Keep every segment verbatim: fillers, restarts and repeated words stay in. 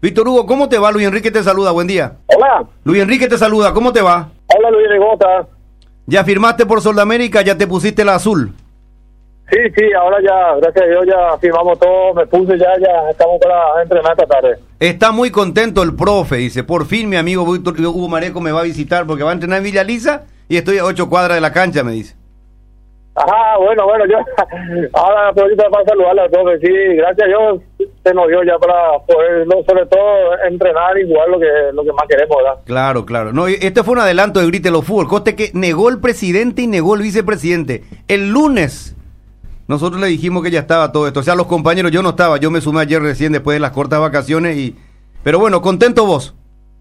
Víctor Hugo, ¿cómo te va? Luis Enrique te saluda, buen día. Hola. Luis Enrique te saluda, ¿cómo te va? Hola Luis, ¿cómo estás? ¿Ya firmaste por Soldamérica? ¿Ya te pusiste la azul? Sí, sí, ahora ya, gracias a Dios ya firmamos todo, me puse ya, ya estamos para entrenar esta tarde. Está muy contento el profe, dice, por fin mi amigo Víctor Hugo Mareco me va a visitar porque va a entrenar en Villa Lisa y estoy a ocho cuadras de la cancha, me dice. Ajá, bueno, bueno, yo ahora aprovecho para saludarle al profe, sí, gracias a Dios se nos dio ya para poder, no, sobre todo, entrenar y jugar lo que, lo que más queremos, ¿verdad? Claro, claro. No, este fue un adelanto de Grítelo Fútbol, coste que negó el presidente y negó el vicepresidente. El lunes nosotros le dijimos que ya estaba todo esto, o sea, los compañeros, yo no estaba, yo me sumé ayer recién después de las cortas vacaciones y... Pero bueno, ¿contento vos?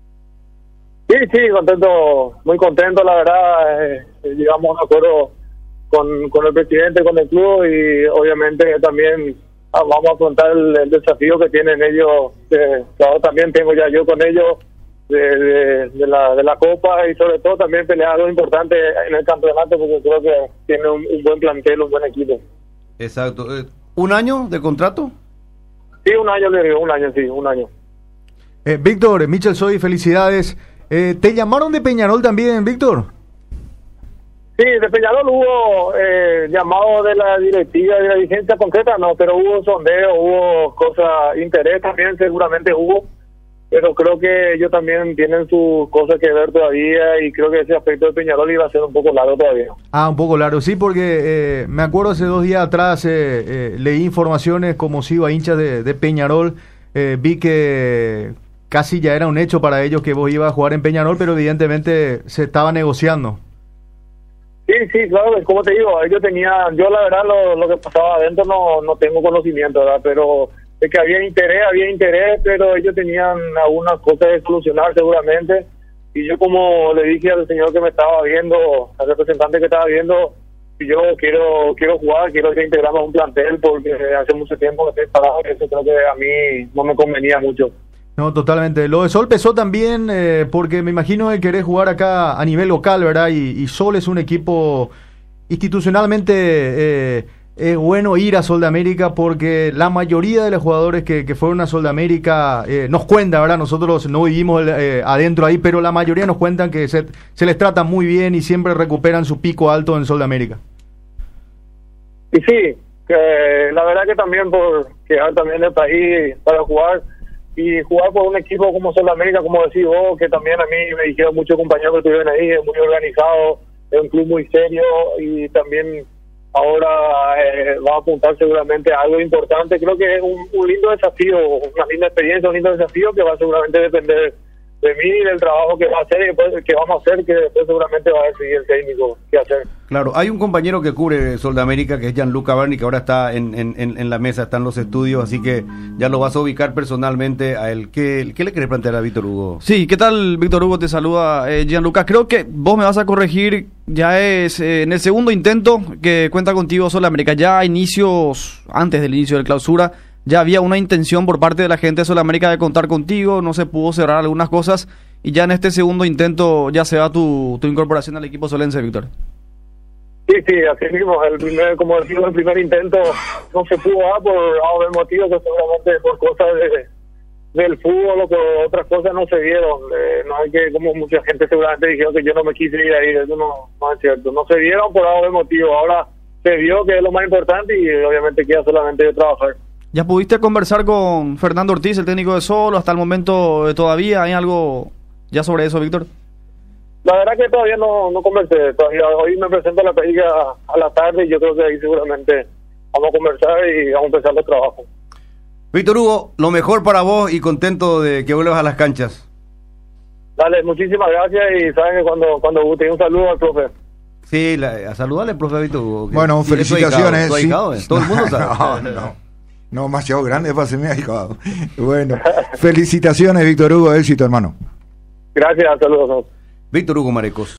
Sí, sí, contento, muy contento, la verdad, eh, llegamos a un acuerdo con, con el presidente, con el club y obviamente también ah, vamos a afrontar el, el desafío que tienen ellos, eh, que ahora también tengo ya yo con ellos de, de, de, la, de la Copa y sobre todo también pelear algo importante en el campeonato porque creo que tiene un, un buen plantel, un buen equipo. Exacto. ¿Un año de contrato? Sí, un año, le digo, un año, sí, un año. Eh, Víctor, Michel Soy, felicidades. Eh, ¿Te llamaron de Peñarol también, Víctor? Sí, de Peñarol hubo eh, llamado de la directiva, de la dirigencia concreta, no, pero hubo sondeo, hubo cosas, interés también seguramente hubo, pero creo que ellos también tienen sus cosas que ver todavía y creo que ese aspecto de Peñarol iba a ser un poco largo todavía. Ah, un poco largo, sí, porque eh, me acuerdo hace dos días atrás eh, eh, leí informaciones como si iba hinchas de, de Peñarol, eh, vi que casi ya era un hecho para ellos que vos ibas a jugar en Peñarol, pero evidentemente se estaba negociando. Sí, sí, claro, como te digo, ellos tenían, yo la verdad lo, lo que pasaba adentro no, no tengo conocimiento, ¿verdad? Pero de que había interés, había interés, pero ellos tenían algunas cosas de solucionar seguramente, y yo como le dije al señor que me estaba viendo, al representante que estaba viendo, y yo quiero quiero jugar, quiero integrarme a un plantel, porque hace mucho tiempo que estoy parado, y eso creo que a mí no me convenía mucho. No, totalmente. Lo de Sol pesó también eh, porque me imagino que querés jugar acá a nivel local, ¿verdad? Y, y Sol es un equipo institucionalmente eh, es bueno ir a Sol de América porque la mayoría de los jugadores que, que fueron a Sol de América eh, nos cuentan, ¿verdad? Nosotros no vivimos eh, adentro ahí, pero la mayoría nos cuentan que se, se les trata muy bien y siempre recuperan su pico alto en Sol de América. Y sí, que la verdad que también por quedar también el país para jugar y jugar por un equipo como Sol de América, como decís vos, que también a mí me dijeron muchos compañeros que estuvieron ahí, es muy organizado, es un club muy serio y también ahora eh, va a apuntar seguramente a algo importante. Creo que es un, un lindo desafío, una linda experiencia, un lindo desafío que va a seguramente depender de mí y del trabajo que va a hacer y después que vamos a hacer, que después seguramente va a decidir el técnico qué hacer. Claro, hay un compañero que cubre Sol de América, que es Gianluca Berni, que ahora está en, en, en la mesa, está en los estudios, así que ya lo vas a ubicar personalmente a él. ¿Qué, qué le querés plantear a Víctor Hugo? Sí, ¿qué tal, Víctor Hugo? Te saluda eh, Gianluca. Creo que vos me vas a corregir, ya es eh, en el segundo intento que cuenta contigo Sol de América, ya a inicios, antes del inicio del clausura, ya había una intención por parte de la gente de Sol de América de contar contigo, no se pudo cerrar algunas cosas, y ya en este segundo intento ya se da tu, tu incorporación al equipo solense, Víctor. Sí, sí, así mismo, el primer, como decimos, el primer intento no se pudo dar por A motivos que seguramente por cosas de, del fútbol o por otras cosas no se dieron. Eh, no hay que, como mucha gente seguramente dijeron que yo no me quise ir ahí, eso no, no es cierto. No se dieron por A motivos, ahora se dio que es lo más importante y obviamente queda solamente de trabajar. ¿Ya pudiste conversar con Fernando Ortiz, el técnico de Sol, hasta el momento eh, todavía? ¿Hay algo ya sobre eso, Víctor? La verdad que todavía no, no conversé, todavía hoy me presento a la película a la tarde y yo creo que ahí seguramente vamos a conversar y vamos a empezar los trabajos. Víctor Hugo, lo mejor para vos y contento de que vuelvas a las canchas. Dale, muchísimas gracias y saben que cuando, cuando guste un saludo al profe. Sí, la, a saludarle, profe Víctor Hugo. Que, bueno, felicitaciones. ¿Tu ahijado, sí. Todo el mundo sabe. no, no. No, demasiado grande para ser mi ahijado. Bueno, felicitaciones, Víctor Hugo, éxito, hermano. Gracias, saludos. Víctor Hugo Marecos.